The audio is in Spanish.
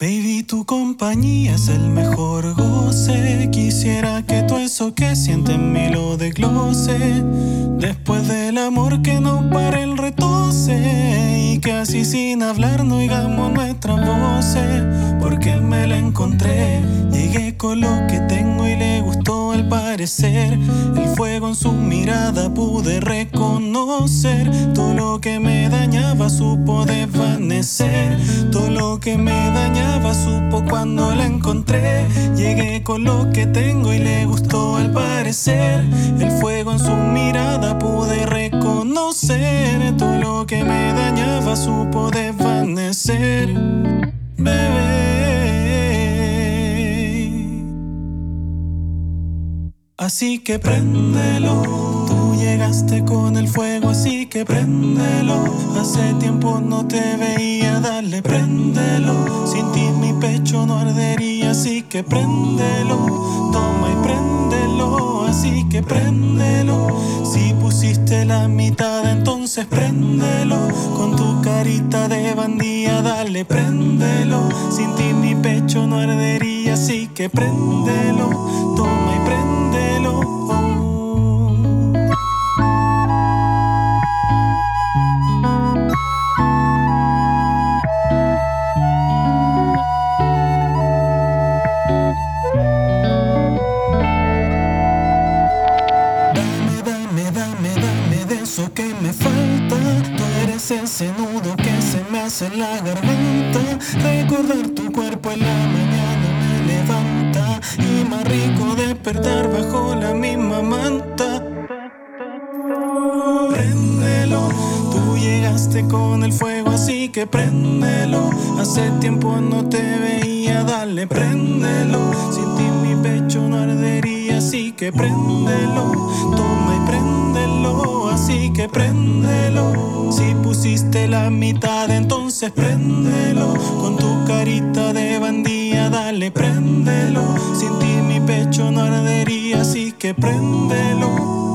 Baby, tu compañía es el mejor goce. Quisiera que todo eso que sientes en mí lo desglose. Después del amor que no pare el retose. Y que así sin hablar no oigamos nuestras voces. Porque me la encontré. Llegué con lo que tengo y le gustó al parecer. El fuego en su mirada pude reconocer. Todo lo que me dañaba supo desvanecer. Todo lo que me dañaba supo cuando la encontré. Llegué con lo que tengo y le gustó al parecer. El fuego en su mirada pude reconocer. Todo lo que me dañaba supo desvanecer. Bebé, así que préndelo. Tú llegaste con el fuego, así que préndelo. Hace tiempo no te veía, dale, préndelo. Sin ti mi pecho no ardería, así que préndelo. Toma y préndelo, así que préndelo. Si pusiste la mitad, entonces préndelo. Con tu carita de bandía, dale, préndelo. Sin ti mi pecho no ardería, así que préndelo. Toma y préndelo. Dame de eso que me falta. Tú eres ese nudo que se me hace en la garganta. Recordar tu cuerpo en la mañana me levanta. Y más rico despertar bajo la misma manta. Préndelo, tú llegaste con el fuego, así que préndelo. Hace tiempo no te veía, dale, préndelo. Sin ti mi pecho no ardería, así que préndelo. Toma y préndelo, así que préndelo. Si pusiste la mitad, entonces préndelo. Con tu carita de bandía, dale, préndelo. Sin ti mi pecho no ardería, así que préndelo.